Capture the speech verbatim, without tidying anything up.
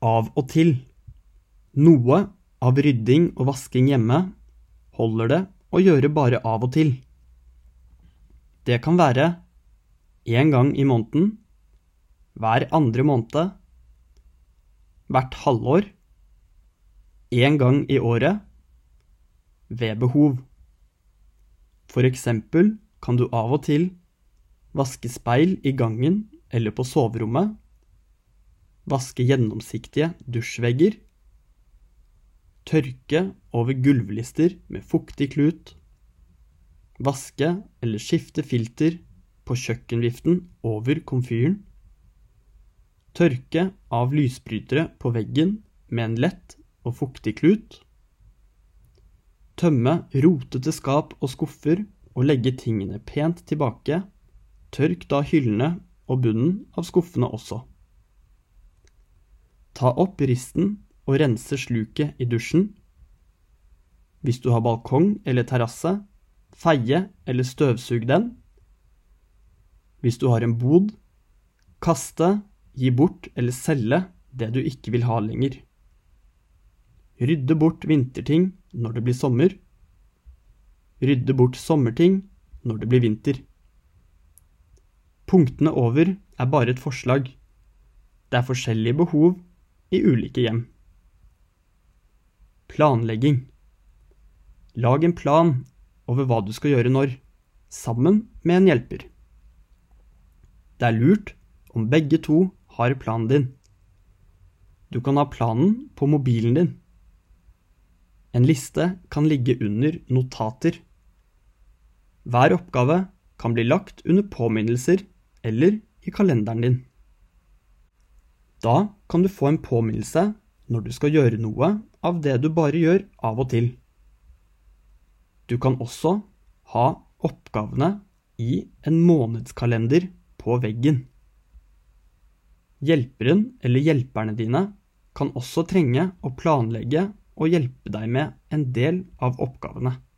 Av og til. Noe av rydding og vasking hjemme holder det å gjøre bare av og til. Det kan være en gang i måneden, hver andre måned, hvert halvår, en gang i året, ved behov. For eksempel kan du av og til vaske speil i gangen eller på soverommet, vaske gjennomsiktige dusjvegger, tørke over gulvlister med fuktig klut, vaske eller skifte filter på kjøkkenviften over komfyren, tørke av lysbrytere på veggen med en lett og fuktig klut, tømme rotete skap og skuffer og legge tingene pent tilbake, tørk da hyllene og bunnen av skuffene også. Ta opp risten og rense sluket i dusjen. Hvis du har balkong eller terrasse, feie eller støvsug den. Hvis du har en bod, kaste, gi bort eller selge det du ikke vil ha lenger. Rydde bort vinterting når det blir sommer. Rydde bort sommerting når det blir vinter. Punktene over er bare et forslag. Det er forskjellige behov i ulike hjem. Planlegging. Lag en plan over hva du skal gjøre når, sammen med en hjelper. Det er lurt om begge to har planen din. Du kan ha planen på mobilen din. En liste kan ligge under notater. Hver oppgave kan bli lagt under påminnelser eller i kalenderen din. Da kan du få en påminnelse når du skal gjøre noe av det du bare gjør av og til. Du kan også ha oppgavene i en månedskalender på veggen. Hjelperen eller hjelperne dine kan også trenge å planlegge og hjelpe deg med en del av oppgavene.